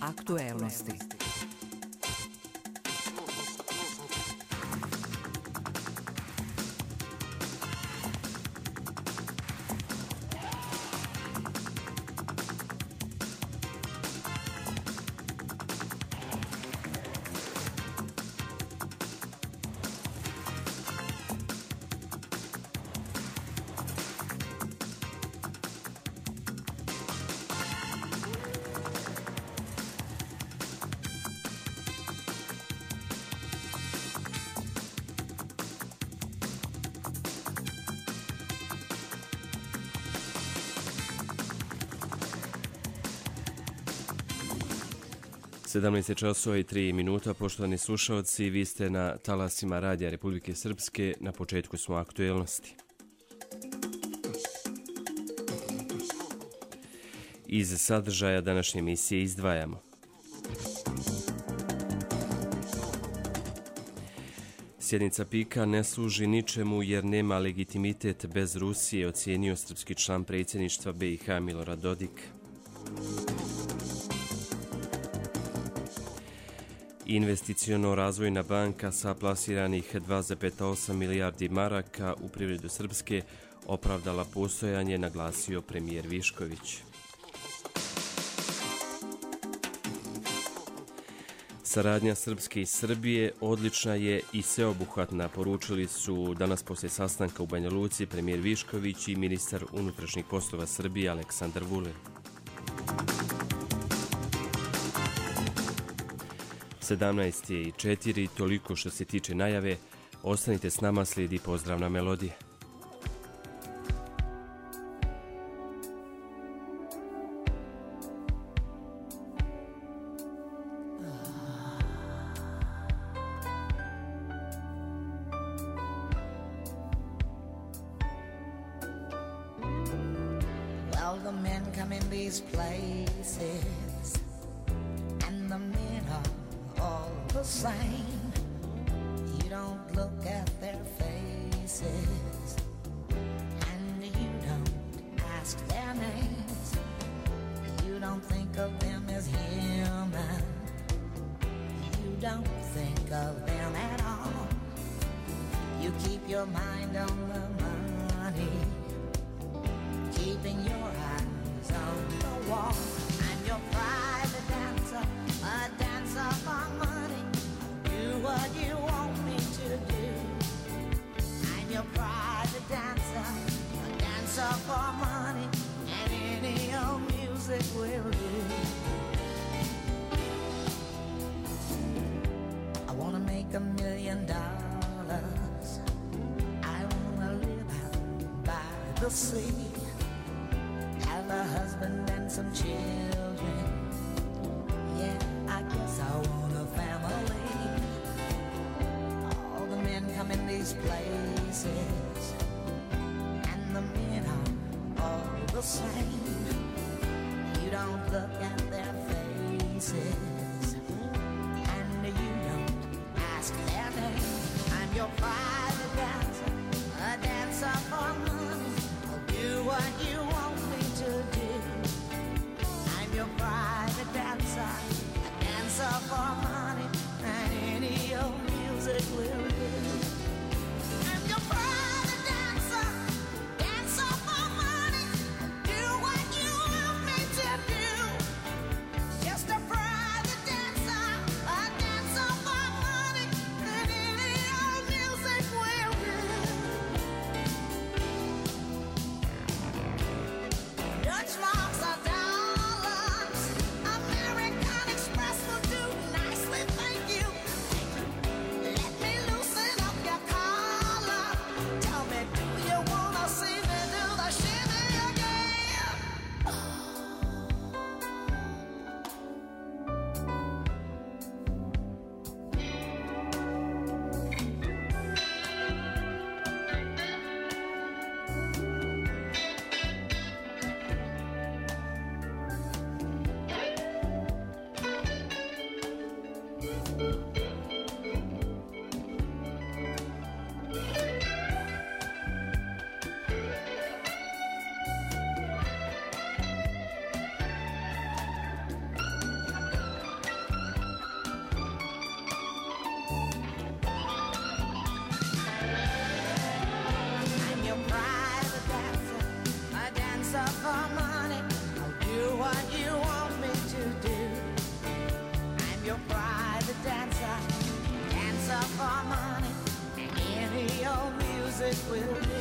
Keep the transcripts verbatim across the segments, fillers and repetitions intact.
Aktuelnosti. sedamnaest časova i tri minuta, poštovani slušalci, vi ste na talasima Radija Republike Srpske, na početku smo aktuelnosti. Iz sadržaja današnje emisije izdvajamo. Sjednica Pika ne služi ničemu jer nema legitimitet bez Rusije, ocijenio srpski član predsjedništva B i H Milorad Dodik. Investiciono-razvojna banka sa plasiranih dva zarez osam milijardi maraka u privredu Srpske opravdala postojanje, naglasio premijer Višković. Saradnja Srpske i Srbije odlična je i sveobuhvatna, poručili su danas poslije sastanka u Banja Luci premijer Višković i ministar unutrašnjih poslova Srbije Aleksandar Vulin. sedamnaest je i četiri, toliko što se tiče najave. Ostanite s nama, slijedi pozdravna melodija. Well, the men come in these places and the men are all the same. You don't look at their faces and you don't ask their names. You don't think of them as human. You don't think of them at all. You keep your mind on the money, keeping your eyes on the wall. I'm your private dancer, a dancer for money. Do what you want me to do. I'm your private dancer, a dancer for money, and any old music will do. I wanna make a million dollars. I wanna live out by the sea, have a husband and some children. Yeah, I guess I want a family. All the men come in these places and the men are all the same. You don't look at their faces and you don't ask their name. I'm your private dancer, a dancer for money. I'll do what you want me to do. I'm your private dancer, a dancer for money, and any old music will do. I'm your private dancer, dancer for money. Do what music will do.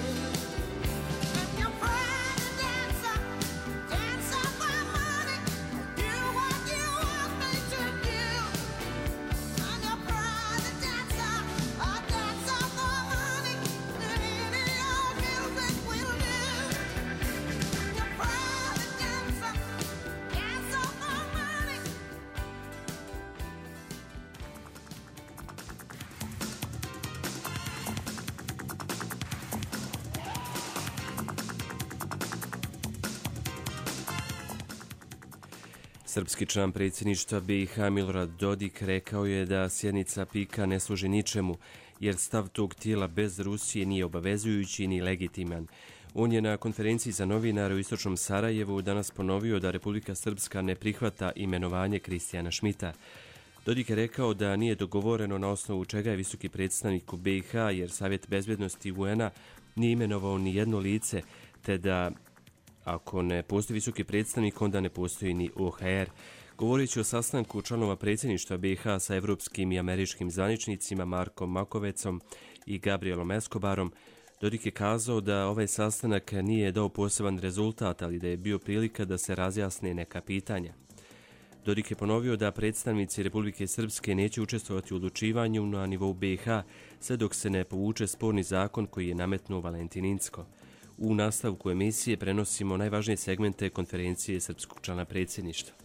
Srpski član predsjedništva B i H Milorad Dodik rekao je da sjednica pika ne služi ničemu, jer stav tog tijela bez Rusije nije obavezujući ni legitiman. On je na konferenciji za novinare u istočnom Sarajevu danas ponovio da Republika Srpska ne prihvata imenovanje Kristijana Šmita. Dodik je rekao da nije dogovoreno na osnovu čega je visoki predstavnik u B i H, jer Savjet bezbednosti U N-a nije imenovao ni jedno lice, te da ako ne postoji visoki predstavnik, onda ne postoji ni O H R. Govoreći o sastanku članova predsjedništva B i H sa evropskim i američkim zvaničnicima Markom Makovecom i Gabrielom Escobarom, Dodik je kazao da ovaj sastanak nije dao poseban rezultat, ali da je bio prilika da se razjasne neka pitanja. Dodik je ponovio da predstavnici Republike Srpske neće učestvovati u odlučivanju na nivou B i H sve dok se ne povuče sporni zakon koji je nametnuo Valentin Incko. U nastavku emisije prenosimo najvažnije segmente konferencije srpskog člana predsjedništva.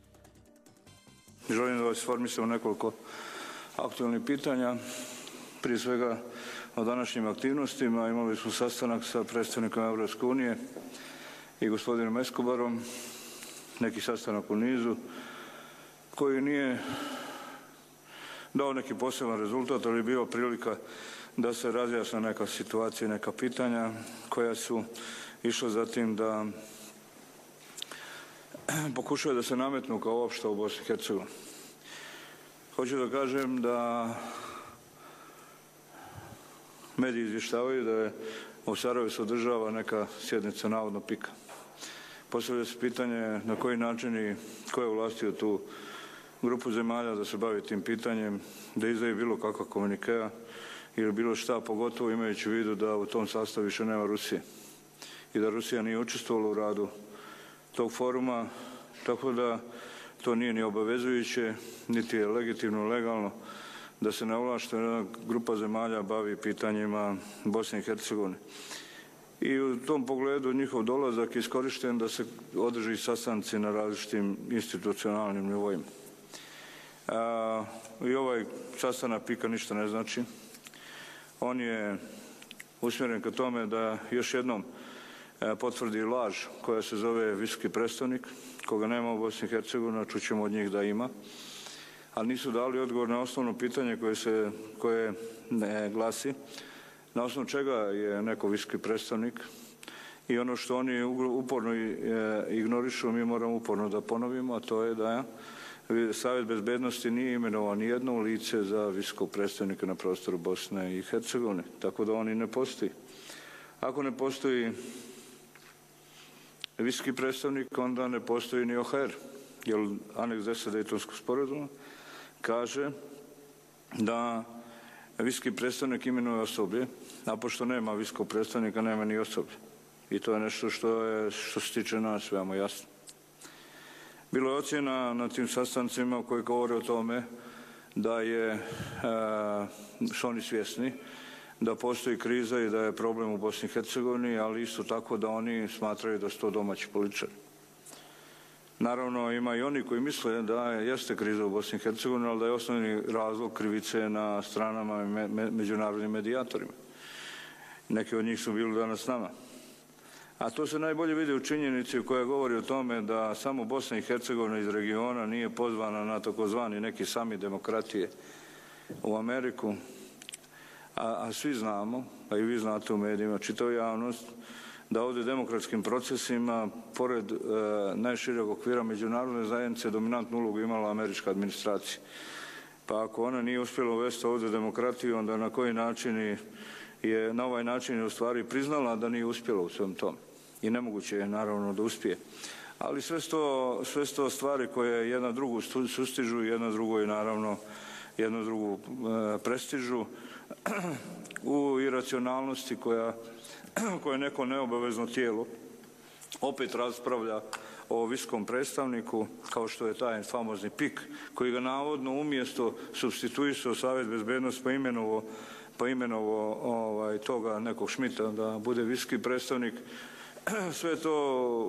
Želim da vas informišem nekoliko aktualnih pitanja. Prije svega o današnjim aktivnostima. Imali smo sastanak sa predstavnikom Evropske unije i gospodinom Escobarom, neki sastanak u nizu, koji nije dao neki poseban rezultat, ali je bio prilika da se razjasne neka situacija, neka pitanja koja su išla za tim da pokušaju da se nametnu kao opšta u Bosni i Hercegovini. Hoću da kažem da mediji izvještavaju da je u Sarajevu se održava neka sjednica navodno pika. Postavlja se pitanje na koji način i ko je ulastio tu grupu zemalja da se bavi tim pitanjem, da izdaje bilo kakva komunikea ili bilo šta, pogotovo imajući u vidu da u tom sastavu više nema Rusije i da Rusija nije učestvovala u radu tog foruma, tako da to nije ni obavezujuće, niti je legitimno, legalno da se neovlaštena grupa zemalja bavi pitanjima Bosne i Hercegovine. I u tom pogledu njihov dolazak je iskorišten da se održi sastanci na različitim institucionalnim nivoima. A, I ovaj sastanak pika ništa ne znači. On je usmjeren ka tome da još jednom potvrdi laž koja se zove visoki predstavnik, koga nema u Bosni i Hercegovini, čućemo od njih da ima, ali nisu dali odgovor na osnovno pitanje koje, se, koje ne glasi na osnovu čega je neko visoki predstavnik i ono što oni uporno ignorišu, mi moramo uporno da ponovimo, a to je da Savjet bezbednosti nije imenovao ni jedno lice za visokog predstavnika na prostoru Bosne i Hercegovine, tako da oni ne postoji. Ako ne postoji visoki predstavnik, onda ne postoji ni O H R, jer aneks deset Dejtonskog sporazuma kaže da visoki predstavnik imenuje osoblje, a pošto nema visokog predstavnika, nema ni osoblje. I to je nešto što, je, što se tiče nas veoma jasno. Bilo je ocjena na tim sastancima koji govore o tome da je, što oni svjesni, da postoji kriza i da je problem u Bosni i Hercegovini, ali isto tako da oni smatraju da su to domaći političari. Naravno, ima i oni koji misle da jeste kriza u Bosni i Hercegovini, ali da je osnovni razlog krivice na stranama i me, me, međunarodnim medijatorima. Neki od njih su bili danas s nama. A to se najbolje vidi u činjenici koja govori o tome da samo Bosna i Hercegovina iz regiona nije pozvana na takozvani neki sami demokratije u Ameriku, a, a svi znamo, a i vi znate u medijima, čitava javnost, da ovdje demokratskim procesima, pored e, najšireg okvira međunarodne zajednice, dominantnu ulogu imala američka administracija. Pa ako ona nije uspjela uvesti ovdje demokratiju, onda na koji način je, na ovaj način je u stvari priznala da nije uspjela u svem tom. I nemoguće je naravno da uspije. Ali sve sto, sve sto stvari koje jedna drugu sustižu, jedna drugo je naravno jednu drugu e, prestižu u iracionalnosti koja, koje neko neobavezno tijelo opet raspravlja o visokom predstavniku, kao što je taj famozni P I K, koji ga navodno umjesto supstituisao Savjet bezbednosti pa imenovo, pa imenovo ovaj, toga nekog Šmita da bude visoki predstavnik. Sve to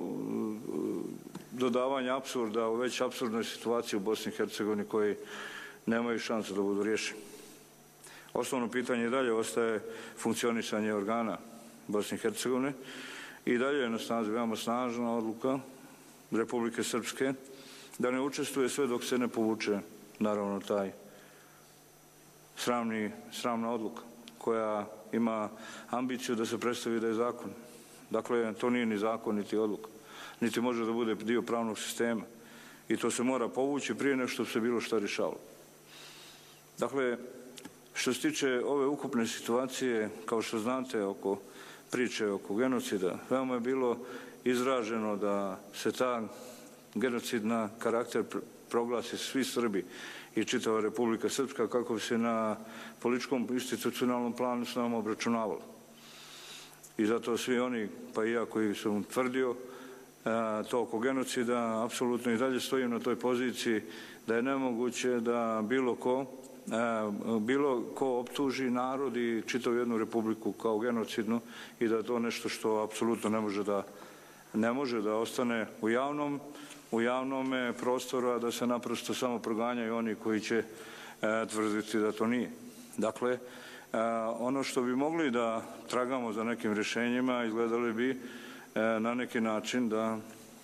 dodavanje apsurda u već apsurdnoj situaciji u Bosni i Hercegovini koji nemaju šanse da budu riješeni. Osnovno pitanje i dalje ostaje funkcionisanje organa Bosne i Hercegovine i dalje je na snazi veoma snažna odluka Republike Srpske da ne učestvuje sve dok se ne povuče naravno taj sramni, sramna odluka koja ima ambiciju da se predstavi da je zakon. Dakle, to nije ni zakon, niti odluka, niti može da bude dio pravnog sistema i to se mora povući prije nego što se bilo šta rješavalo. Dakle, što se tiče ove ukupne situacije, kao što znate, oko priče oko genocida, veoma je bilo izraženo da se ta genocidna karakter proglasi svi Srbi i čitava Republika Srpska kako bi se na političkom institucionalnom planu s nama obračunavalo. I zato svi oni, pa i ja koji sam tvrdio to oko genocida, apsolutno i dalje stojim na toj poziciji da je nemoguće da bilo ko bilo ko optuži narod i čitavu jednu republiku kao genocidnu i da je to nešto što apsolutno ne može da ne može da ostane u javnom u javnom prostoru, a da se naprosto samo proganjaju oni koji će tvrditi da to nije. Dakle, ono što bi mogli da tragamo za nekim rješenjima, izgledali bi na neki način da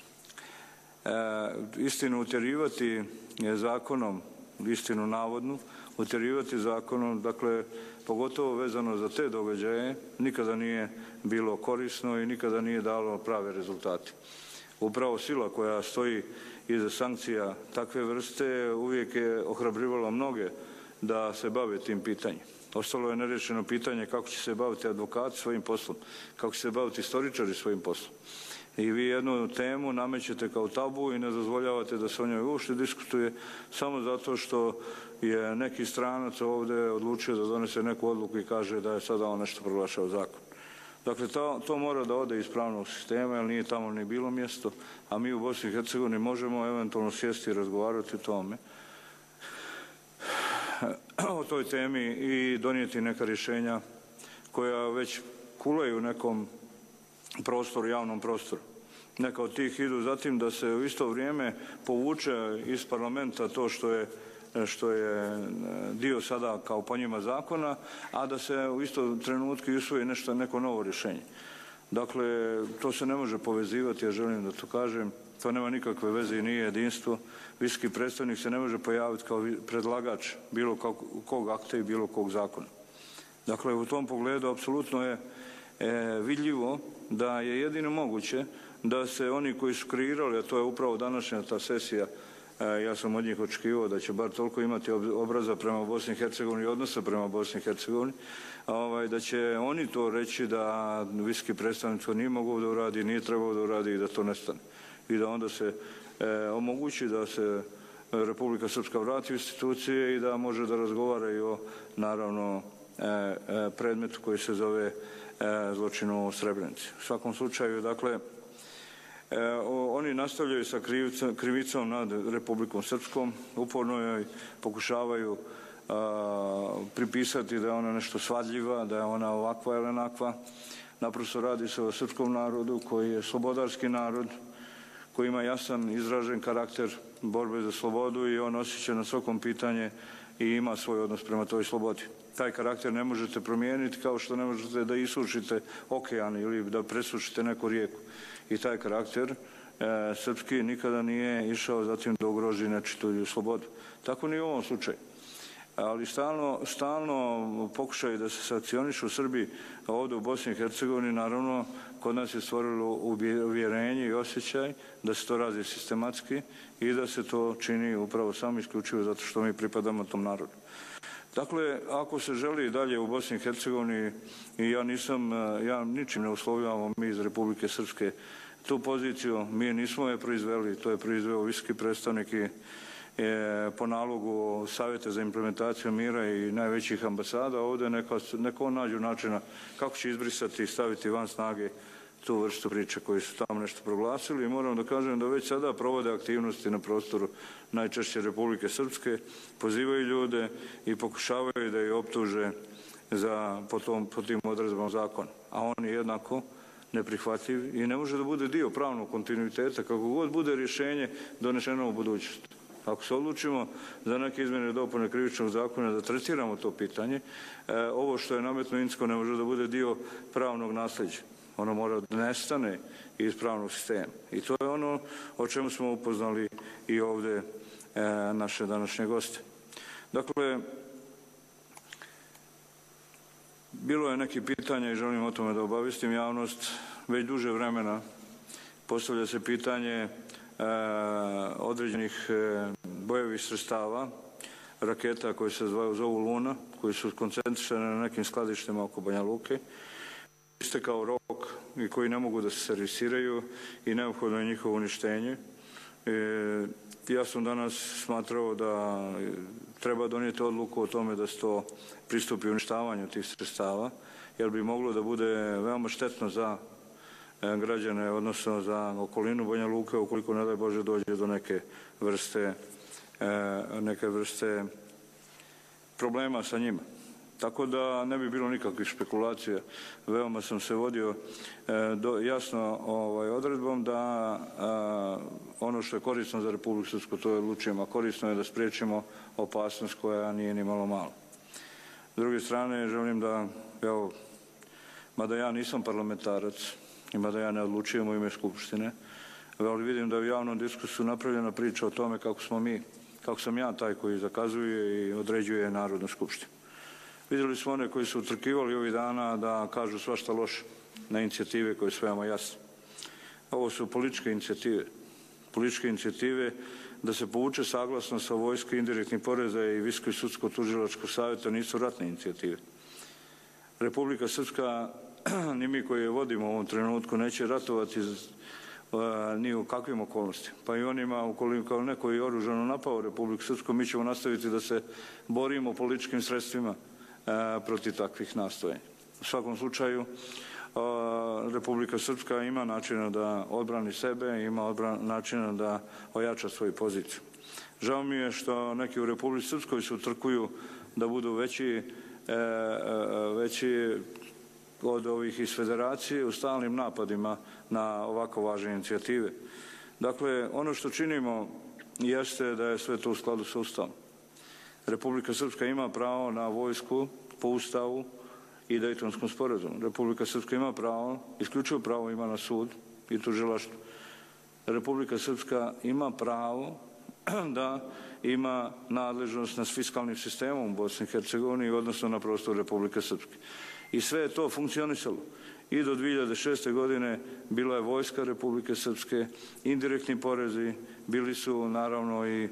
istinu utjerivati zakonom, istinu navodnu, utjerivati zakonom, dakle, pogotovo vezano za te događaje, nikada nije bilo korisno i nikada nije dalo prave rezultate. Upravo sila koja stoji iza sankcija takve vrste uvijek je ohrabrivala mnoge da se bave tim pitanjem. Ostalo je nerješeno pitanje kako će se baviti advokati svojim poslom, kako će se baviti istoričari svojim poslom. I vi jednu temu namećete kao tabu i ne dozvoljavate da se o njoj uopšte diskutuje samo zato što je neki stranac ovdje odlučio da donese neku odluku i kaže da je sada on nešto proglašao zakon. Dakle, to, to mora da ode iz pravnog sistema, jer nije tamo ni bilo mjesto, a mi u Bosni i Hercegovini možemo eventualno sjesti i razgovarati o tome, o toj temi i donijeti neka rješenja koja već kulaju u nekom prostoru, javnom prostoru. Neka od tih idu zatim da se u isto vrijeme povuče iz parlamenta to što je što je dio sada kao po njima zakona, a da se u isto trenutku usvoji nešto, neko novo rješenje. Dakle, to se ne može povezivati, ja želim da to kažem, to nema nikakve veze i nije jedinstvo. Visoki predstavnik se ne može pojaviti kao predlagač bilo kog akta i bilo kog zakona. Dakle, u tom pogledu apsolutno je e, vidljivo da je jedino moguće da se oni koji su kreirali, a to je upravo današnja ta sesija, ja sam od njih očekivao da će bar toliko imati obraza prema Bosni i Hercegovini i odnosa prema Bosni i Hercegovini, da će oni to reći da visoki predstavnik to nije mogao da uradi, nije trebao da uradi i da to nestane. I da onda se omogući da se Republika Srpska vrati u institucije i da može da razgovara i o, naravno, predmetu koji se zove zločinu u Srebrenici. U svakom slučaju, dakle, oni nastavljaju sa krivicom nad Republikom Srpskom, uporno joj pokušavaju pripisati da je ona nešto svadljiva, da je ona ovakva ili onakva. Naprosto radi se o srpskom narodu koji je slobodarski narod, koji ima jasan izražen karakter borbe za slobodu i on osjeća na svakom pitanje i ima svoj odnos prema toj slobodi. Taj karakter ne možete promijeniti kao što ne možete da isušite okean ili da presušite neku rijeku. I taj karakter e, srpski nikada nije išao zatim da ugroži nečiju slobodu. Tako ni u ovom slučaju. Ali stalno, stalno pokušaju da se sankcionišu Srbi ovdje u Bosni i Hercegovini, naravno, kod nas je stvorilo uvjerenje i osjećaj da se to radi sistematski i da se to čini upravo samo isključivo zato što mi pripadamo tom narodu. Dakle, ako se želi dalje u Bosni i Hercegovini, i ja nisam, ja ničim ne uslovljavamo mi iz Republike Srpske tu poziciju, mi nismo je proizveli, to je proizveo visoki predstavnik i po nalogu Savjeta za implementaciju mira i najvećih ambasada ovdje neka, neko nađu načina kako će izbrisati i staviti van snage tu vrstu priče koji su tamo nešto proglasili i moram da kažem da već sada provode aktivnosti na prostoru najčešće Republike Srpske, pozivaju ljude i pokušavaju da ih optuže za, po, tom, po tim odredbama zakona. A on je jednako neprihvatljiv i ne može da bude dio pravnog kontinuiteta kako god bude rješenje donešeno u budućnosti. Ako se odlučimo za neke izmjene i dopune krivičnog zakona da tretiramo to pitanje, e, ovo što je nametno Incko ne može da bude dio pravnog nasljeđa. Ono mora da nestane iz pravnog sistema. I to je ono o čemu smo upoznali i ovdje e, naše današnje goste. Dakle, bilo je neki pitanja i želim o tome da obavistim javnost. Već duže vremena postavlja se pitanje e, određenih e, bojevih sredstava, raketa koje se zovu Luna, koje su koncentrisane na nekim skladištima oko Banja Luke, istekao rok i koji ne mogu da se servisiraju i neophodno je njihovo uništenje. E, ja sam danas smatrao da treba donijeti odluku o tome da se to pristupi uništavanju tih sredstava, jer bi moglo da bude veoma štetno za građane, odnosno za okolinu Banja Luke, ukoliko ne daj Bože dođe do neke vrste, neke vrste problema sa njima. Tako da ne bi bilo nikakvih špekulacija. Veoma sam se vodio do, jasno ovaj, odredbom da a, ono što je korisno za Republiku Srpsku to je odlučujemo, a korisno je da spriječimo opasnost koja nije ni malo malo. S druge strane želim da, evo, mada ja nisam parlamentarac i mada ja ne odlučujem u ime Skupštine, ali vidim da je u javnom diskursu napravljena priča o tome kako smo mi, kako sam ja taj koji zakazuje i određuje Narodnu skupštinu. Vidjeli smo one koji su utrkivali ovih dana da kažu svašta loše na inicijative koje su veoma jasne. Ovo su političke inicijative. Političke inicijative da se povuče saglasnost sa vojske indirektnih poreza i Visokog sudsko-tužilačkog savjeta nisu ratne inicijative. Republika Srpska, ni mi koji je vodimo u ovom trenutku, neće ratovati ni u kakvim okolnostima. Pa i onima, ukoliko neko je oružano napao Republiku Srpsku, mi ćemo nastaviti da se borimo političkim sredstvima protiv takvih nastojanja. U svakom slučaju, Republika Srpska ima načina da odbrani sebe, ima odbran, načina da ojača svoju poziciju. Žao mi je što neki u Republici Srpskoj se utrkuju da budu veći, veći od ovih iz federacije u stalnim napadima na ovako važne inicijative. Dakle, ono što činimo jeste da je sve to u skladu sa Ustavom. Republika Srpska ima pravo na vojsku po Ustavu i Dejtonskom sporazumu. Republika Srpska ima pravo, isključivo pravo ima na sud i tužilaštvo. Republika Srpska ima pravo da ima nadležnost nad fiskalnim sistemom u Bosni i Hercegovini, odnosno na prostoru Republike Srpske. I sve je to funkcionisalo. I do dvije hiljade šeste. godine bila je vojska Republike Srpske, indirektni porezi, bili su naravno i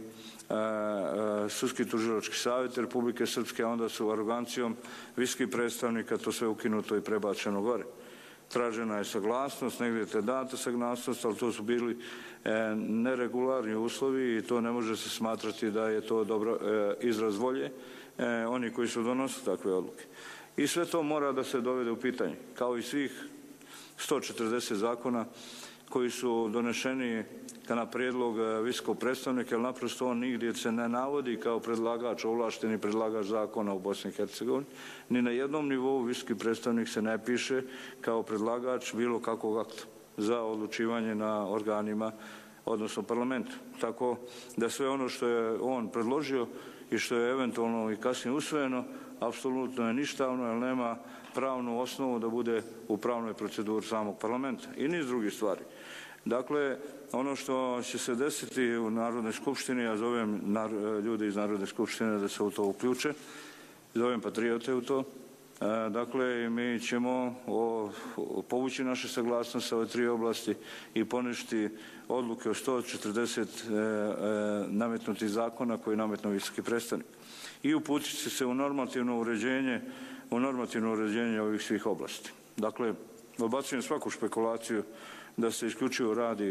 Sudski tužilački savjet Republike Srpske, a onda su arogancijom viskih predstavnika to sve ukinuto i prebačeno gore. Tražena je saglasnost, negdje je data saglasnost, ali to su bili e, neregularni uslovi i to ne može se smatrati da je to dobro e, izraz volje e, oni koji su donosili takve odluke. I sve to mora da se dovede u pitanje, kao i svih sto četrdeset zakona koji su donešeni na prijedlog visokog predstavnika, jer naprosto on nigdje se ne navodi kao predlagač, ovlašteni predlagač zakona u Bosni i Hercegovini. Ni na jednom nivou visoki predstavnik se ne piše kao predlagač bilo kakvog akta za odlučivanje na organima, odnosno parlamentu. Tako da sve ono što je on predložio i što je eventualno i kasnije usvojeno, apsolutno je ništavno, jer nema pravnu osnovu da bude u pravnoj proceduri samog parlamenta i niz drugih stvari. Dakle, ono što će se desiti u Narodnoj skupštini, ja zovem ljudi iz Narodne skupštine da se u to uključe, zovem patriote u to, dakle, mi ćemo povući naše saglasnosti sa ove tri oblasti i poništiti odluke o sto četrdeset nametnutih zakona koji nametnu visoki predstavnik i uputiti se u normativno uređenje, u normativno uređenje ovih svih oblasti. Dakle, odbacujem svaku špekulaciju da se isključivo radi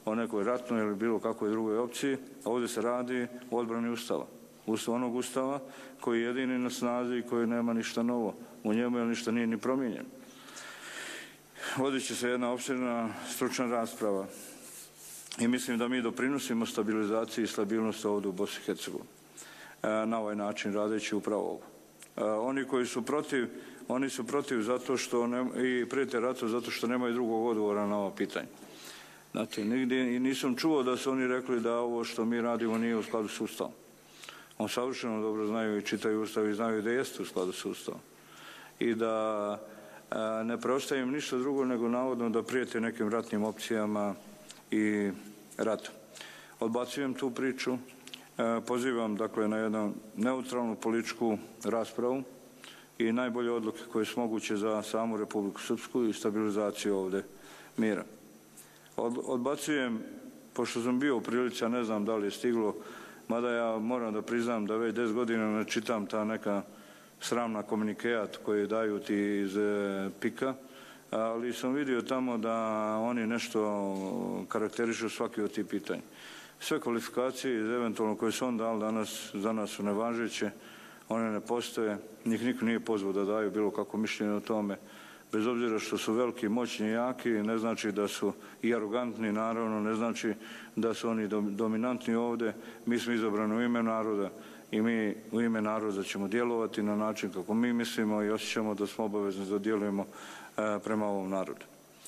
o nekoj ratnoj ili bilo kakvoj drugoj opciji. Ovdje se radi o odbrani Ustava. Ustav, onog Ustava koji je jedini na snazi i koji nema ništa novo. U njemu je ništa nije ni promijenjeno. Vodit će se jedna opširna stručna rasprava i mislim da mi doprinosimo stabilizaciji i stabilnosti ovdje u Bosni i Hercegovini na ovaj način radeći upravo ovo. Oni koji su protiv, oni su protiv zato što ne, i prijete ratu zato što nemaju drugog odgovora na ovo pitanje. Znate, nigdje i nisam čuo da su oni rekli da ovo što mi radimo nije u skladu s Ustavom. On savršeno dobro znaju i čitaju Ustav i znaju da jeste u skladu s Ustavom. I da a, ne preostaje im ništa drugo nego navodno da prijete nekim ratnim opcijama i ratom. Odbacujem tu priču. Pozivam dakle na jednu neutralnu političku raspravu i najbolje odluke koje su moguće za samu Republiku Srpsku i stabilizaciju ovdje mira. Odbacujem, pošto sam bio u prilici, a ne znam da li je stiglo, mada ja moram da priznam da već deset godina ne čitam ta neka sramna komunikejat koje daju ti iz pika, ali sam vidio tamo da oni nešto karakterišu svaki od tih pitanja. Sve kvalifikacije iz eventualno koje su on dali danas, za nas su nevažeće, one ne postoje, njih niko nije pozvao da daju bilo kako mišljenje o tome, bez obzira što su veliki, moćni i jaki, ne znači da su i arogantni, naravno, ne znači da su oni dominantni ovdje, mi smo izabrani u ime naroda i mi u ime naroda ćemo djelovati na način kako mi mislimo i osjećamo da smo obavezni da djelujemo prema ovom narodu.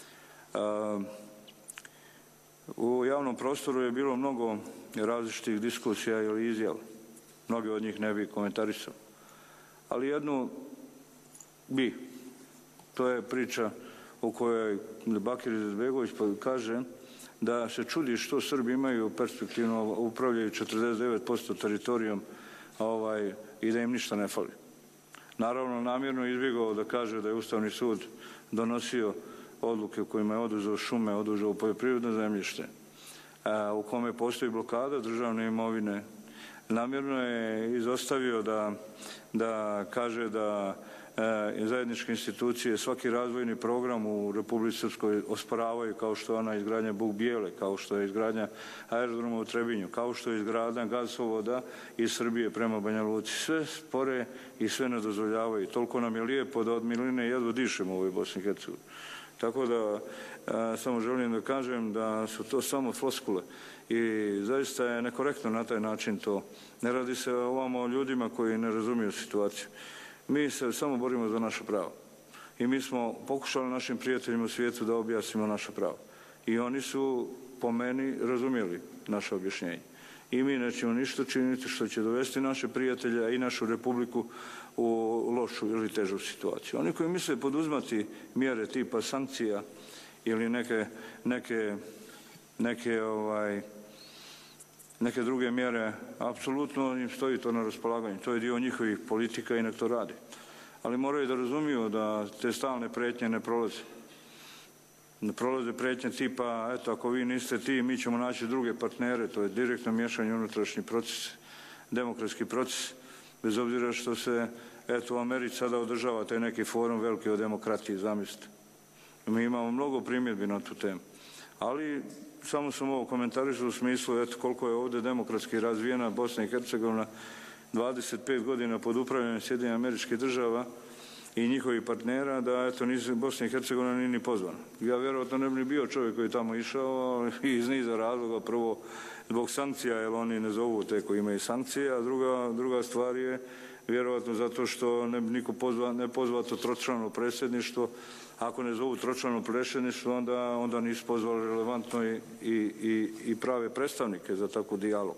U javnom prostoru je bilo mnogo različitih diskusija ili izjava. Mnogi od njih ne bi komentarisao. Ali jednu bi. To je priča u kojoj Bakir Izetbegović kaže da se čudi što Srbi imaju perspektivno upravljaju četrdeset devet posto teritorijom ovaj, i da im ništa ne fali. Naravno, namjerno izbjegao da kaže da je Ustavni sud donosio odluke u kojima je oduzeo šume, oduzeo poljoprivredno zemljište, u kome postoji blokada državne imovine. Namjerno je izostavio da, da kaže da e, zajedničke institucije svaki razvojni program u Republici Srpskoj osporavaju, kao što je ona izgradnja Buk Bijele, kao što je izgradnja aerodroma u Trebinju, kao što je izgradnja gasovoda iz Srbije prema Banja Luci. Sve spore i sve ne dozvoljavaju. Toliko nam je lijepo da od miline jedva dišemo u ovoj Bosni i Hercegovini. Tako da a, samo želim da kažem da su to samo floskule i zaista je nekorektno na taj način to. Ne radi se ovamo o ljudima koji ne razumiju situaciju. Mi se samo borimo za naša prava i mi smo pokušali našim prijateljima u svijetu da objasnimo naša prava. I oni su po meni razumjeli naše objašnjenje. I mi nećemo ništa činiti što će dovesti naše prijatelje, a i našu republiku u lošu ili težu situaciju. Oni koji misle poduzmati mjere tipa sankcija ili neke, neke, neke, ovaj, neke druge mjere, apsolutno im stoji to na raspolaganju. To je dio njihovih politika i nek to radi. Ali moraju da razumiju da te stalne pretnje ne prolaze. Ne prolaze pretnje tipa, eto, ako vi niste ti, mi ćemo naći druge partnere. To je direktno miješanje unutrašnji proces, demokratski proces, bez obzira što se, eto, u Americi sada održava taj neki forum veliki o demokratiji, zamislite. Mi imamo mnogo primjedbi na tu temu. Ali samo sam ovo komentarisao u smislu, eto, koliko je ovdje demokratski razvijena Bosna i Hercegovina, dvadeset pet godina pod upravljanjem Sjedinjenih Američkih Država i njihovih partnera, da eto nisu Bosna i Hercegovina nije ni pozvana. Ja vjerojatno ne bi ni bio čovjek koji je tamo išao iz niza razloga. Prvo zbog sankcija, jer oni ne zovu te koji imaju sankcije, a druga, druga stvar je vjerojatno zato što ne bi niko pozva, ne pozvao to tročlano predsjedništvo. Ako ne zovu tročlano predsjedništvo, onda, onda nisu pozvali relevantno i, i, i, i prave predstavnike za takvu dijalog.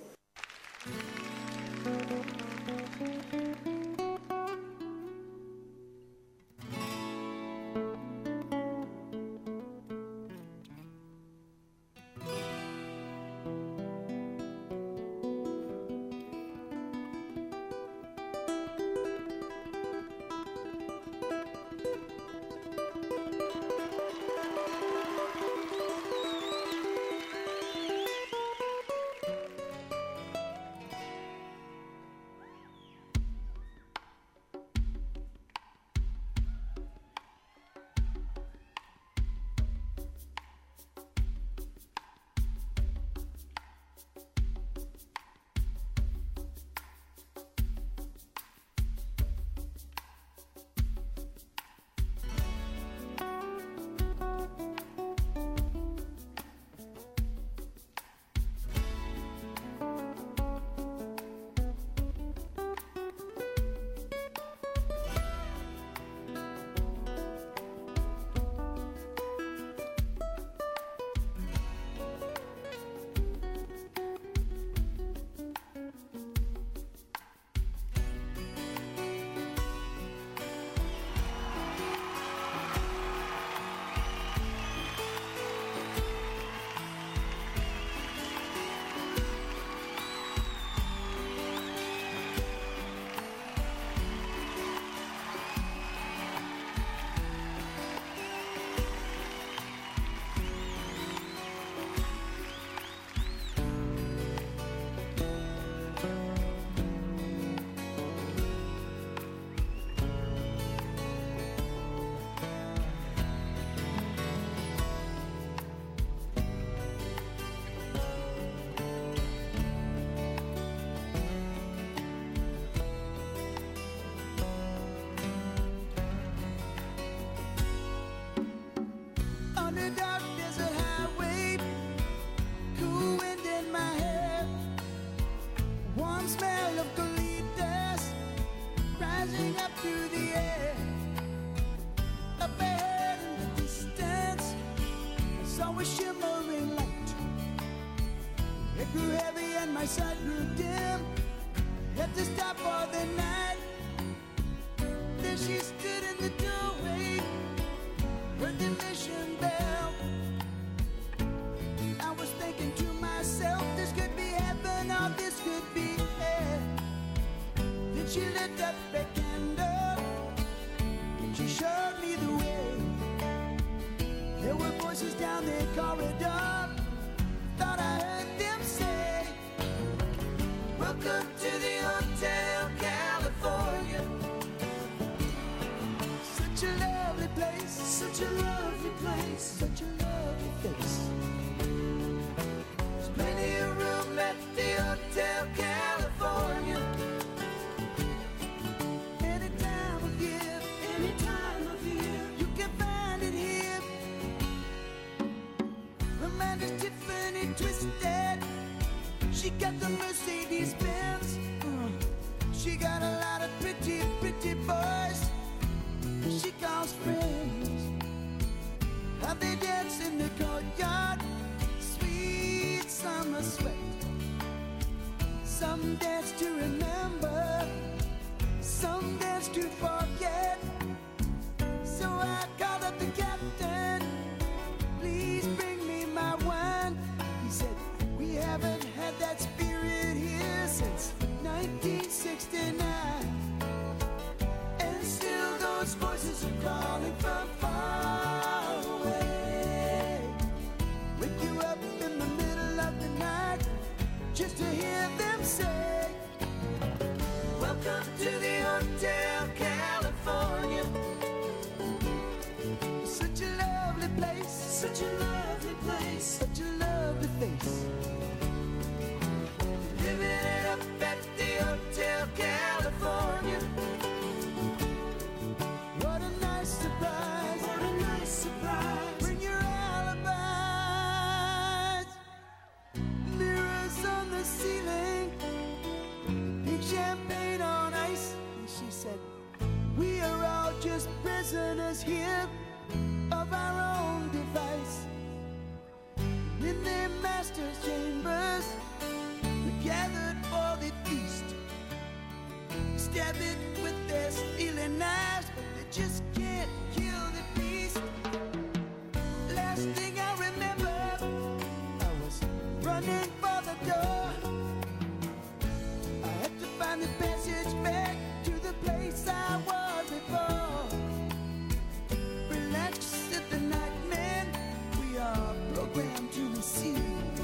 the dark desert highway, cool wind in my hair, warm smell of colitas rising up through the air. Up ahead in the distance, I saw a shimmering light. It grew heavy and my sight grew dim. Had to stop for the night. There she stood in the doorway, heard the mission bell. I was thinking to myself, this could be heaven or this could be hell. Then she lit up a candle and she showed me the way. There were voices down the corridor, thought I heard them say, welcome to the Hotel California. Such a lovely place, such a lovely place, such a lovely face. There's plenty of room at the Hotel California. Any time of year, any time of year, you can find it here. Amanda's Tiffany twisted, she got the Mercedes Benz. Mm. She got a lot of pretty, pretty boys she calls friends. How they dance in the courtyard, sweet summer sweat. Some dance to remember, some dance to forget. So I called up the captain, please bring me my wine. He said, we haven't had that spirit here since nineteen sixty-nine. And still those voices are calling from far away. Wake you up in the middle of the night just to hear them say, welcome to the Hotel California. Such a lovely place, such a lovely place, such a lovely face. Living it up at the Hotel California. What a nice surprise, what a nice surprise. Bring your alibis. Mirrors on the ceiling, pink champagne on ice. And she said, we are all just prisoners here of our own device. In their master's chambers, we gathered for the feast. Stab it with their stealing knives, but they just can't kill the beast. Last thing I remember, I was running for the door. I had to find the passage back to the place I was before. Relax at the night, man, we are programmed to receive.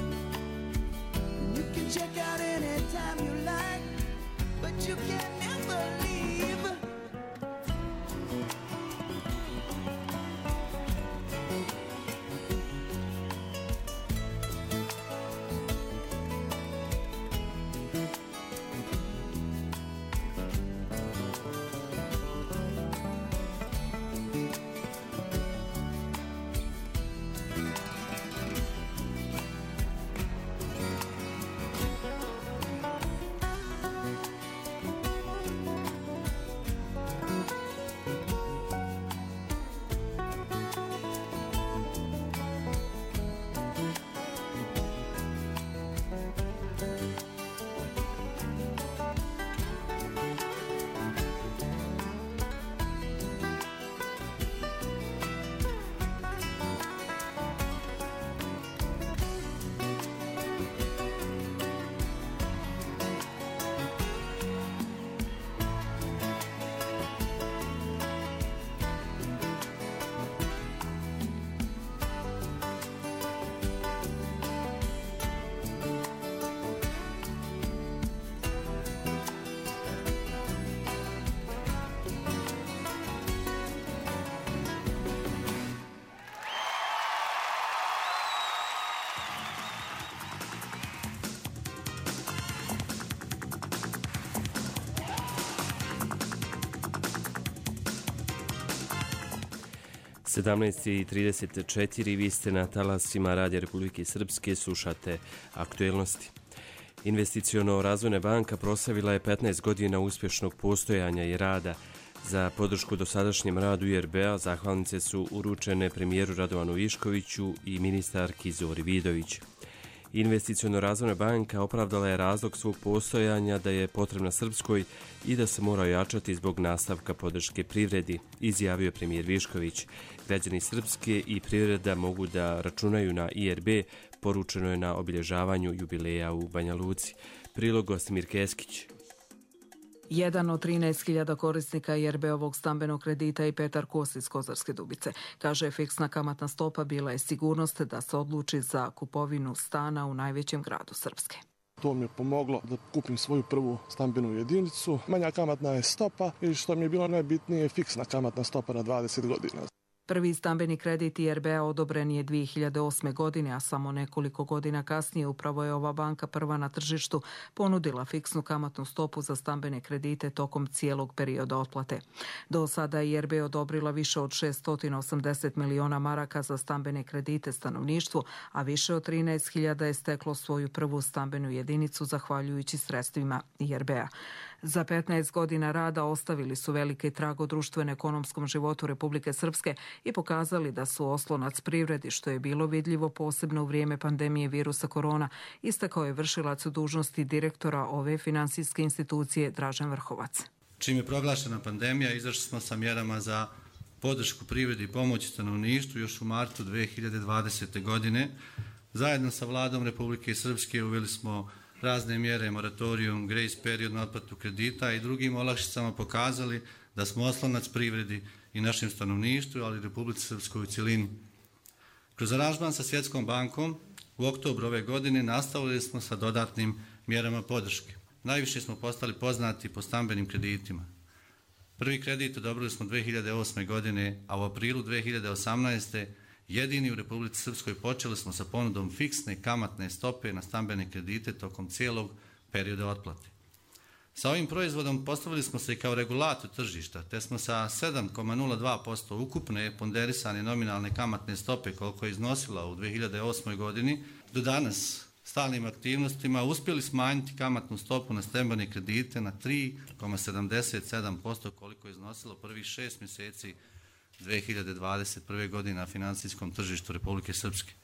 You can check out anytime you like, but you can never leave. sedamnaest i trideset četiri, vi ste na talasima Radija Republike Srpske, slušate aktuelnosti. Investiciono-razvojna banka proslavila je petnaest godina uspješnog postojanja i rada. Za podršku dosadašnjem radu I R B-a zahvalnice su uručene premijeru Radovanu Viškoviću i ministarki Zori Vidović. Investiciono-razvojna banka opravdala je razlog svog postojanja da je potrebna Srpskoj i da se mora ojačati zbog nastavka podrške privredi, izjavio je premijer Višković. Građani Srpske i privreda mogu da računaju na I R B, poručeno je na obilježavanju jubileja u Banja Luci. Prilog Gostimir Keskić. Jedan od trinaest hiljada korisnika I R B-ovog stambenog kredita i Petar Kos iz Kozarske Dubice. Kaže, fiksna kamatna stopa bila je sigurnost da se odluči za kupovinu stana u najvećem gradu Srpske. To mi je pomoglo da kupim svoju prvu stambenu jedinicu. Manja kamatna je stopa i što mi je bilo najbitnije, fiksna kamatna stopa na dvadeset godina. Prvi stambeni kredit I R B-a odobren je dvije hiljade osme. godine, a samo nekoliko godina kasnije upravo je ova banka prva na tržištu ponudila fiksnu kamatnu stopu za stambene kredite tokom cijelog perioda otplate. Do sada I R B odobrila više od šesto osamdeset miliona maraka za stambene kredite stanovništvu, a više od trinaest hiljada je steklo svoju prvu stambenu jedinicu zahvaljujući sredstvima I R B-a. Za petnaest godina rada ostavili su velike trago društveno-ekonomskom životu Republike Srpske i pokazali da su oslonac privredi, što je bilo vidljivo posebno u vrijeme pandemije virusa korona, istakao je vršilac dužnosti direktora ove finansijske institucije Dražen Vrhovac. Čim je proglašena pandemija, izašli smo sa mjerama za podršku privredi i pomoći stanovništvu još u martu dvije hiljade dvadesete. godine. Zajedno sa vladom Republike Srpske uveli smo razne mjere, moratorijum, grace period na otplatu kredita i drugim olakšicama pokazali da smo oslonac privredi i našem stanovništvu, ali i Republici Srpskoj u cjelini. Kroz aranžman sa Svjetskom bankom u oktobru ove godine nastavili smo sa dodatnim mjerama podrške. Najviše smo postali poznati po stambenim kreditima. Prvi kredit odobrili smo dvije hiljade osme. godine, a u aprilu dvije hiljade osamnaeste. jedini u Republici Srpskoj počeli smo sa ponudom fiksne kamatne stope na stambene kredite tokom cijelog perioda otplate. Sa ovim proizvodom postavili smo se i kao regulator tržišta, te smo sa sedam zarez nula dva posto ukupne ponderisane nominalne kamatne stope koliko je iznosila u dvije hiljade osmoj. godini, do danas stalnim aktivnostima uspjeli smanjiti kamatnu stopu na stambene kredite na tri zarez sedamdeset sedam posto koliko je iznosilo prvih šest mjeseci dvije hiljade dvadeset prve. godine na financijskom tržištu Republike Srpske.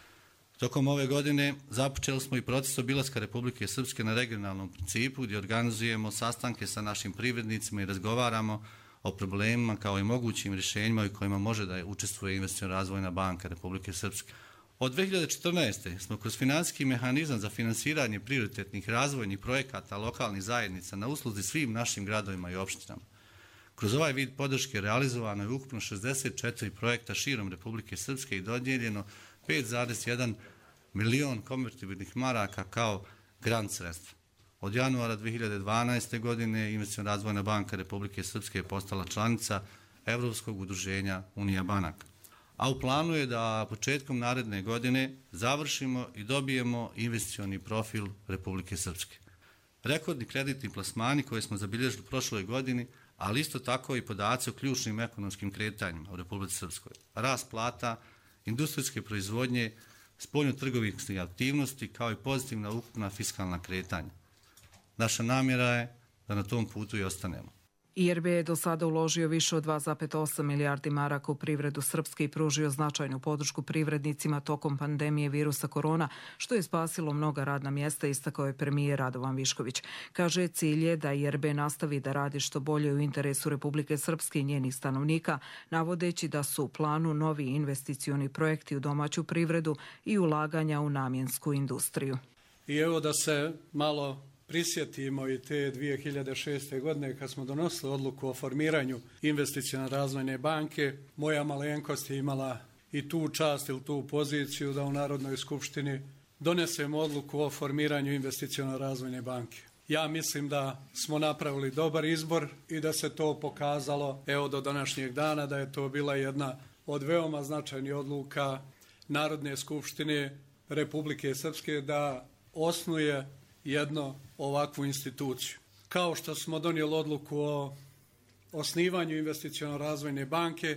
Tokom ove godine započeli smo i proces obilaska Republike Srpske na regionalnom principu gdje organizujemo sastanke sa našim privrednicima i razgovaramo o problemima kao i mogućim rješenjima u kojima može da učestvuje Investiciono-razvojna banka Republike Srpske. Od dvije hiljade četrnaeste. smo kroz financijski mehanizam za finansiranje prioritetnih razvojnih projekata lokalnih zajednica na usluzi svim našim gradovima i opštinama. Kroz ovaj vid podrške realizovano je ukupno šezdeset četiri projekta širom Republike Srpske i dodijeljeno pet zarez jedan milion konvertibilnih maraka kao grant sredstva. Od januara dvije hiljade dvanaeste. godine Investiciono-razvojna banka Republike Srpske je postala članica Evropskog udruženja Unija banaka. A u planu je da početkom naredne godine završimo i dobijemo investicioni profil Republike Srpske. Rekordni kreditni plasmani koje smo zabilježili u prošloj godini, ali isto tako i podaci o ključnim ekonomskim kretanjima u Republici Srpskoj. Rast plata, industrijske proizvodnje, spoljno-trgovinske aktivnosti kao i pozitivna ukupna fiskalna kretanja. Naša namjera je da na tom putu i ostanemo. I R B je do sada uložio više od dva zarez osam milijardi maraka u privredu Srpske i pružio značajnu podršku privrednicima tokom pandemije virusa korona, što je spasilo mnoga radna mjesta, istakao je premijer Radovan Višković. Kaže, cilj je da I R B nastavi da radi što bolje u interesu Republike Srpske i njenih stanovnika, navodeći da su u planu novi investicioni projekti u domaću privredu i ulaganja u namjensku industriju. I evo da se malo prisjetimo i te dvije hiljade šeste. godine kad smo donosili odluku o formiranju Investiciono-razvojne banke, moja malenkost je imala i tu čast ili tu poziciju da u Narodnoj skupštini donesemo odluku o formiranju Investiciono-razvojne banke. Ja mislim da smo napravili dobar izbor i da se to pokazalo evo do današnjeg dana, da je to bila jedna od veoma značajnih odluka Narodne skupštine Republike Srpske da osnuje jednu ovakvu instituciju. Kao što smo donijeli odluku o osnivanju Investiciono-razvojne banke,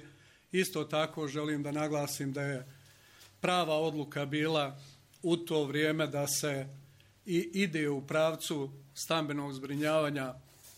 Isto tako želim da naglasim da je prava odluka bila u to vrijeme da se i ide u pravcu stambenog zbrinjavanja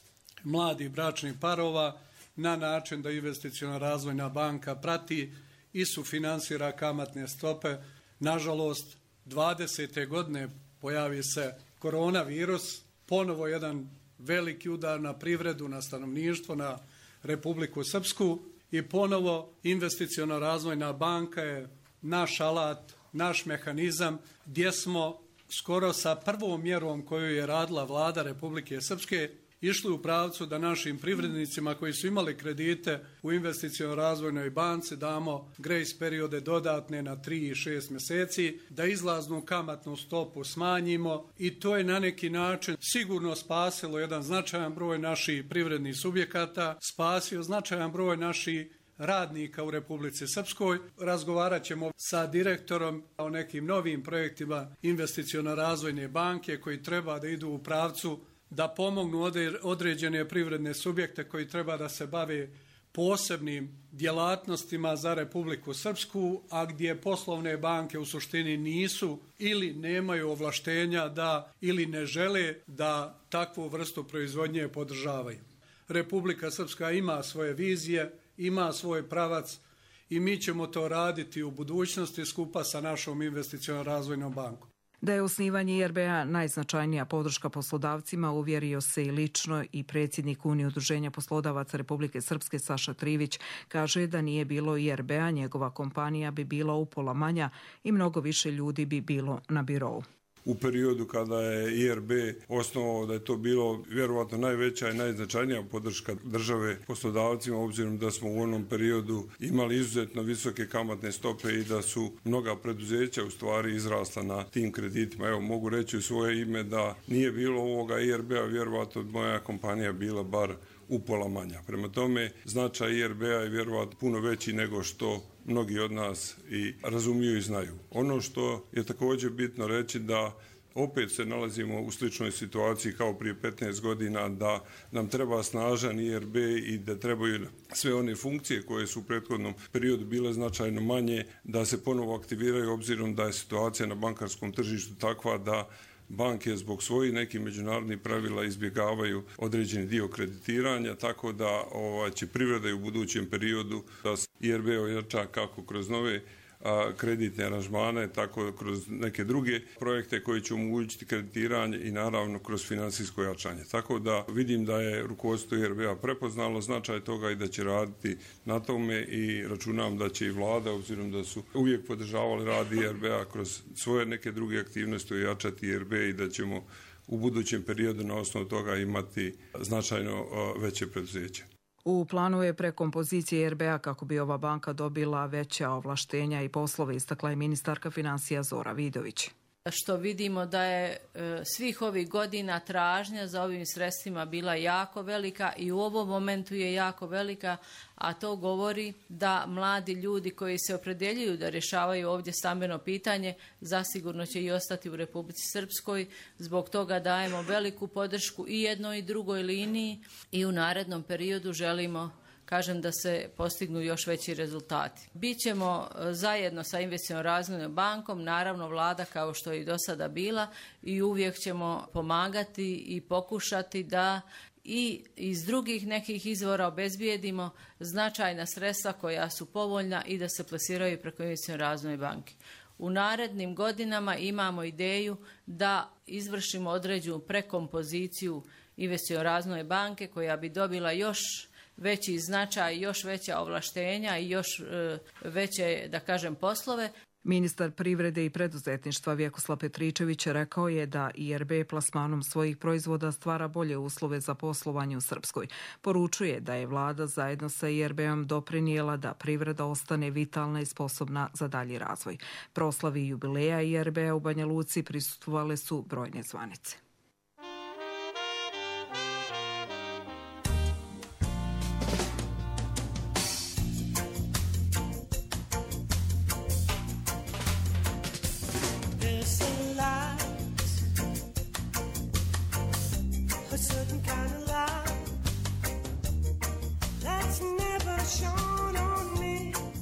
mladih bračnih parova na način da Investiciona razvojna banka prati i sufinansira kamatne stope. Nažalost, dvadesete godine pojavi se koronavirus, ponovo jedan veliki udar na privredu, na stanovništvo, na Republiku Srpsku i ponovo Investiciona razvojna banka je naš alat, naš mehanizam gdje smo skoro sa prvom mjerom koju je radila vlada Republike Srpske išli u pravcu da našim privrednicima koji su imali kredite u Investicionoj razvojnoj banci damo grace periode dodatne na tri i šest mjeseci, da izlaznu kamatnu stopu smanjimo i to je na neki način sigurno spasilo jedan značajan broj naših privrednih subjekata, spasio značajan broj naših radnika u Republici Srpskoj. Razgovarat ćemo sa direktorom o nekim novim projektima Investicione razvojne banke koji treba da idu u pravcu da pomognu određene privredne subjekte koji treba da se bave posebnim djelatnostima za Republiku Srpsku, a gdje poslovne banke u suštini nisu ili nemaju ovlaštenja da ili ne žele da takvu vrstu proizvodnje podržavaju. Republika Srpska ima svoje vizije, ima svoj pravac i mi ćemo to raditi u budućnosti skupa sa našom Investicionom razvojnom bankom. Da je osnivanje I R B-a najznačajnija podrška poslodavcima uvjerio se i lično i predsjednik Unije udruženja poslodavaca Republike Srpske Saša Trivić. Kaže da nije bilo I R B-a, njegova kompanija bi bila upola manja i mnogo više ljudi bi bilo na birou. U periodu kada je I R B osnovao, da je to bilo vjerovatno najveća i najznačajnija podrška države poslodavcima, obzirom da smo u onom periodu imali izuzetno visoke kamatne stope i da su mnoga preduzeća u stvari izrasla na tim kreditima. Evo, mogu reći u svoje ime da nije bilo ovoga I R B-a, vjerovatno moja kompanija bila bar upola manja. Prema tome, značaj I R B-a je vjerovatno puno veći nego što mnogi od nas i razumiju i znaju. Ono što je također bitno reći da opet se nalazimo u sličnoj situaciji kao prije petnaest godina, da nam treba snažan I R B i da trebaju sve one funkcije koje su u prethodnom periodu bile značajno manje, da se ponovo aktiviraju obzirom da je situacija na bankarskom tržištu takva da banke zbog svojih nekih međunarodnih pravila izbjegavaju određeni dio kreditiranja, tako da ovaj, će privreda i u budućem periodu da se I R B ojača kako kroz nove a, kreditne aranžmane, tako kroz neke druge projekte koji će omogućiti kreditiranje i naravno kroz financijsko jačanje. Tako da vidim da je rukovodstvo I R B-a prepoznalo značaj toga i da će raditi na tome i računam da će i vlada, obzirom da su uvijek podržavali rad I R B-a kroz svoje neke druge aktivnosti ojačati I R B i da ćemo u budućem periodu na osnovu toga imati značajno veće preduzeće. U planu je prekompozicije I R B-a kako bi ova banka dobila veća ovlaštenja i poslove, istakla je ministarka financija Zora Vidović. Što vidimo da je svih ovih godina tražnja za ovim sredstvima bila jako velika i u ovom momentu je jako velika, a to govori da mladi ljudi koji se opredjeljuju da rješavaju ovdje stambeno pitanje zasigurno će i ostati u Republici Srpskoj. Zbog toga dajemo veliku podršku i jednoj i drugoj liniji i u narednom periodu želimo, kažem, da se postignu još veći rezultati. Bićemo zajedno sa Investicionom razvojnom bankom, naravno vlada kao što je i do sada bila, i uvijek ćemo pomagati i pokušati da i iz drugih nekih izvora obezbijedimo značajna sredstva koja su povoljna i da se plasiraju preko Investicione razvojne banke. U narednim godinama imamo ideju da izvršimo određenu prekompoziciju Investicione razvojne banke koja bi dobila još veći značaj, još veća ovlaštenja i još e, veće, da kažem, poslove. Ministar privrede i preduzetništva Vjekoslav Petričević rekao je da I R B plasmanom svojih proizvoda stvara bolje uslove za poslovanje u Srpskoj. Poručuje da je vlada zajedno sa I R B-om doprinijela da privreda ostane vitalna i sposobna za dalji razvoj. Proslavi jubileja I R B-a u Banja Luci prisustvovale su brojne zvanice. A certain kind of light that's never shone on me.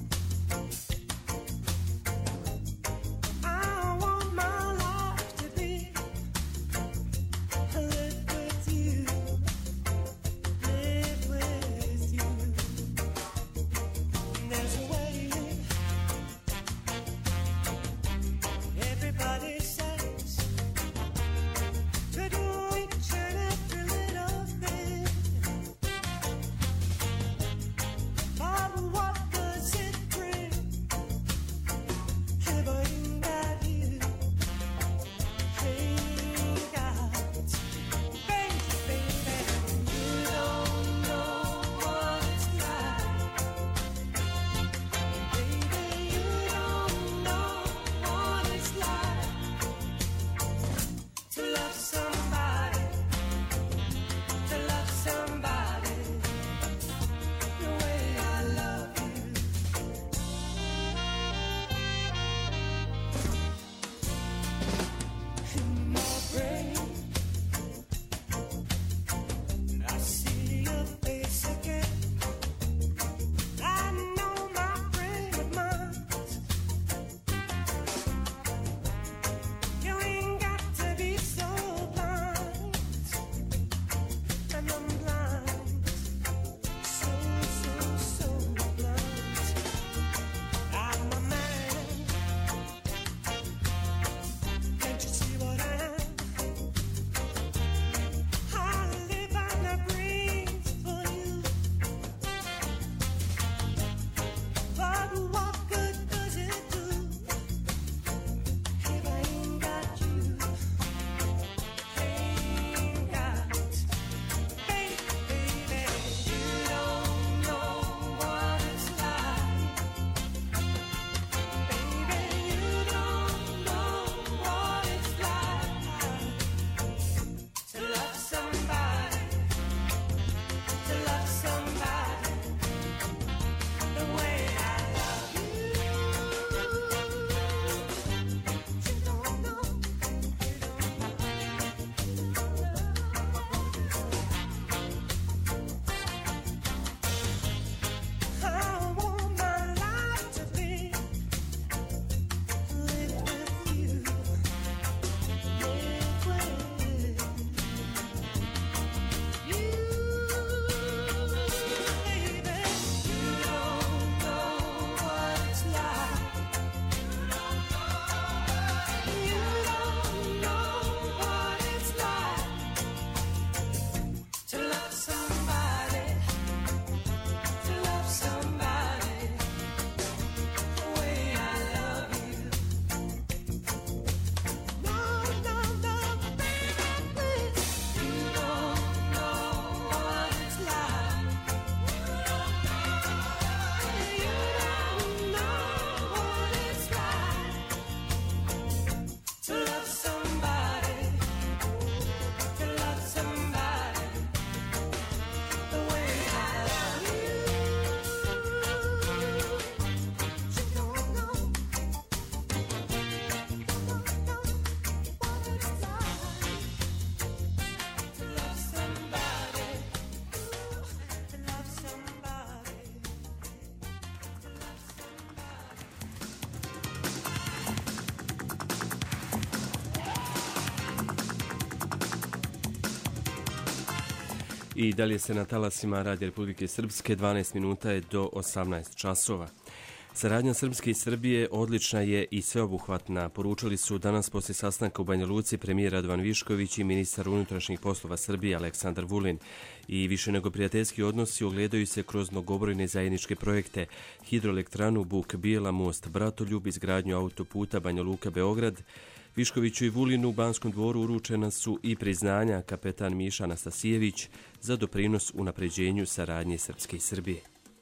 I dalje se na talasima Radija Republike Srpske, dvanaest minuta je do osamnaest časova. Saradnja Srpske i Srbije odlična je i sveobuhvatna, poručili su danas poslije sastanka u Banja Luci premijer Radovan Višković i ministar unutrašnjih poslova Srbije Aleksandar Vulin. I više nego prijateljski odnosi ogledaju se kroz mnogobrojne zajedničke projekte: hidroelektranu Buk Bijela, most Bratoljub, izgradnju autoputa Banja Luka-Beograd. Viškoviću i Vulinu u Banskom dvoru uručena su i priznanja kapetan Miša Anastasijević za doprinos unapređenju saradnje Srpske i Srbije.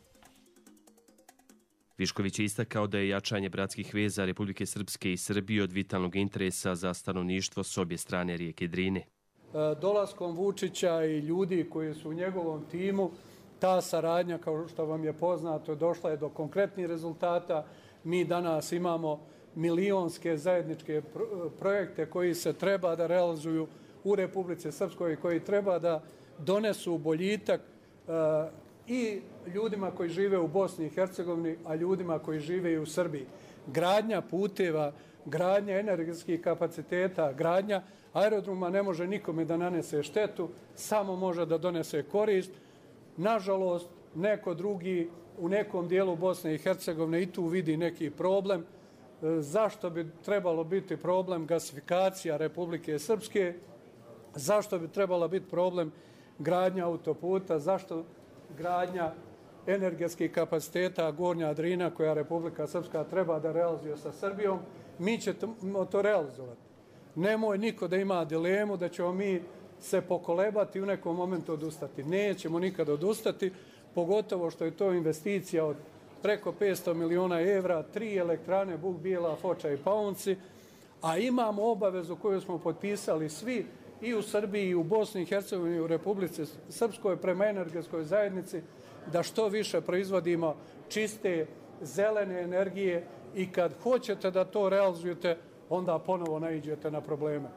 Višković je istakao da je jačanje bratskih veza Republike Srpske i Srbije od vitalnog interesa za stanovništvo s obje strane rijeke Drine. Dolaskom Vučića i ljudi koji su u njegovom timu, ta saradnja, kao što vam je poznato, došla je do konkretnih rezultata. Mi danas imamo milionske zajedničke projekte koji se treba da realizuju u Republici Srpskoj i koji treba da donesu boljitak i ljudima koji žive u Bosni i Hercegovini, a ljudima koji žive i u Srbiji. Gradnja puteva, gradnja energetskih kapaciteta, gradnja aerodroma ne može nikome da nanese štetu, samo može da donese korist. Nažalost, neko drugi u nekom dijelu Bosne i Hercegovine i tu vidi neki problem. Zašto bi trebalo biti problem gasifikacija Republike Srpske? Zašto bi trebala biti problem gradnja autoputa? Zašto gradnja energetskih kapaciteta Gornja Drina koja Republika Srpska treba da realizuje sa Srbijom? Mi ćemo to realizovati. Nemoj niko da ima dilemu da ćemo mi se pokolebati i u nekom momentu odustati. Nećemo nikada odustati, pogotovo što je to investicija od preko petsto miliona evra, tri elektrane Buk Bijela, Foča i Paunci, a imamo obavezu koju smo potpisali svi i u Srbiji, i u Bosni i Hercegovini, i u Republici Srpskoj prema energetskoj zajednici, da što više proizvodimo čiste, zelene energije i kad hoćete da to realizujete, onda ponovo naiđete na probleme.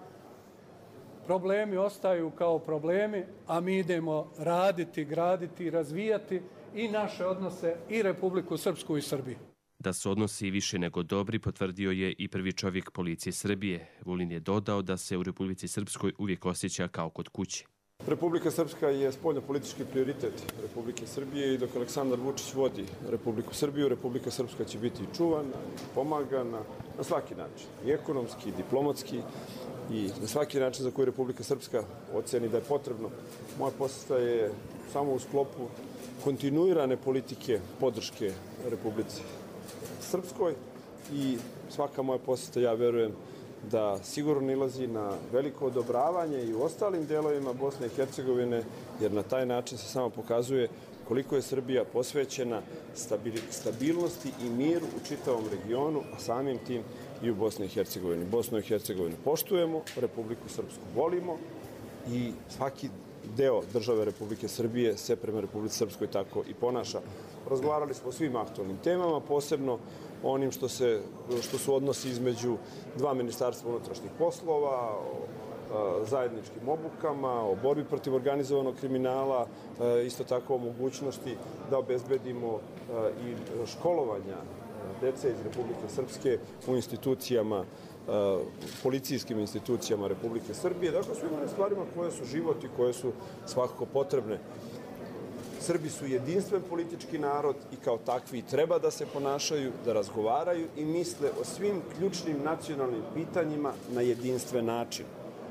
Problemi ostaju kao problemi, a mi idemo raditi, graditi, razvijati i naše odnose i Republiku Srpsku i Srbiju. Da su odnosi više nego dobri, potvrdio je i prvi čovjek policije Srbije. Vulin je dodao da se u Republici Srpskoj uvijek osjeća kao kod kuće. Republika Srpska je spoljnopolitički prioritet Republike Srbije i dok Aleksandar Vučić vodi Republiku Srbiju, Republika Srpska će biti čuvana, pomagana na svaki način, i ekonomski, i diplomatski, i na svaki način za koji Republika Srpska oceni da je potrebno. Moja poseta je samo u sklopu kontinuirane politike podrške Republici Srpskoj i svaka moja poseta, ja verujem, da sigurno nilazi na veliko odobravanje i u ostalim delovima Bosne i Hercegovine, jer na taj način se samo pokazuje koliko je Srbija posvećena stabilnosti i miru u čitavom regionu, a samim tim i u Bosni i Hercegovini. Bosnu i Hercegovinu poštujemo, Republiku Srpsku volimo i svaki deo države Republike Srbije se prema Republici Srpskoj tako i ponaša. Razgovarali smo o svim aktualnim temama, posebno onim što, se, što su odnosi između dva ministarstva unutrašnjih poslova, o zajedničkim obukama, o borbi protiv organizovanog kriminala, isto tako o mogućnosti da obezbedimo i školovanja dece iz Republike Srpske u institucijama, policijskim institucijama Republike Srbije. Dakle, svim onim stvarima koje su život i koje su svakako potrebne. Srbi su jedinstven politički narod i kao takvi treba da se ponašaju, da razgovaraju i misle o svim ključnim nacionalnim pitanjima na jedinstven način.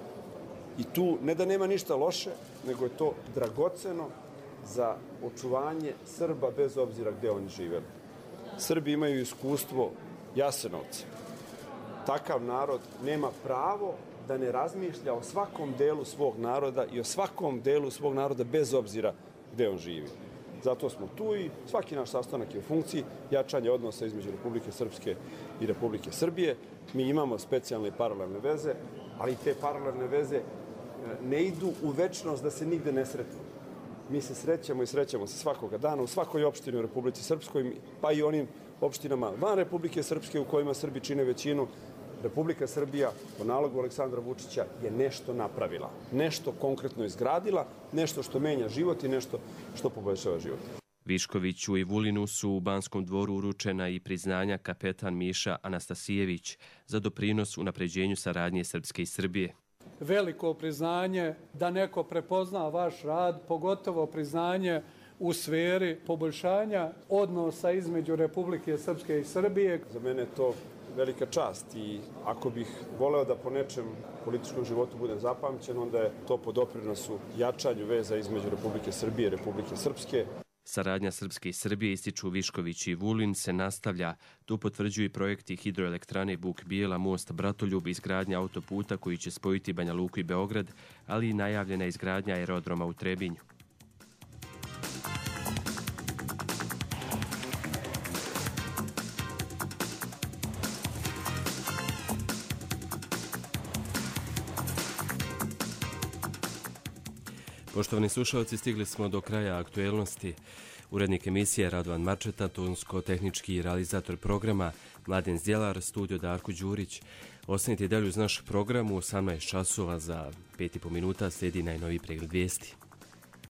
I tu ne da nema ništa loše, nego je to dragoceno za očuvanje Srba bez obzira gde oni živeli. Srbi imaju iskustvo Jasenovca. Takav narod nema pravo da ne razmišlja o svakom delu svog naroda i o svakom delu svog naroda bez obzira gde on živi. Zato smo tu i svaki naš sastanak je u funkciji jačanja odnosa između Republike Srpske i Republike Srbije. Mi imamo specijalne i paralelne veze, ali te paralelne veze ne idu u večnost da se nigde ne sretnu. Mi se srećemo i srećemo se svakoga dana u svakoj opštini u Republici Srpskoj, pa i onim opštinama van Republike Srpske u kojima Srbi čine većinu. Republika Srbija po nalogu Aleksandra Vučića je nešto napravila, nešto konkretno izgradila, nešto što menja život i nešto što poboljšava život. Viškoviću i Vulinu su u Banskom dvoru uručena i priznanja kapetan Miša Anastasijević za doprinos unapređenju saradnje Srpske i Srbije. veliko priznanje da neko prepozna vaš rad, pogotovo priznanje u sferi poboljšanja odnosa između Republike Srpske i Srbije. Za mene je to velika čast i ako bih voleo da po nečem političkom životu budem zapamćen, onda je to po doprinosu jačanju veza između Republike Srbije i Republike Srpske. Saradnja Srpske i Srbije, ističu Višković i Vulin, se nastavlja. Tu potvrđuju i projekti hidroelektrane Buk Bijela, most Bratoljub, izgradnja autoputa koji će spojiti Banja Luku i Beograd, ali i najavljena izgradnja aerodroma u Trebinju. Poštovani slušalci, stigli smo do kraja aktuelnosti. Urednik emisije Radovan Marčeta, tonsko-tehnički realizator programa Mladen Zdjelar, studio Darko Đurić. Ostanite dalje uz naš program u osamnaest časova, za pet i po minuta slijedi najnoviji pregled vijesti.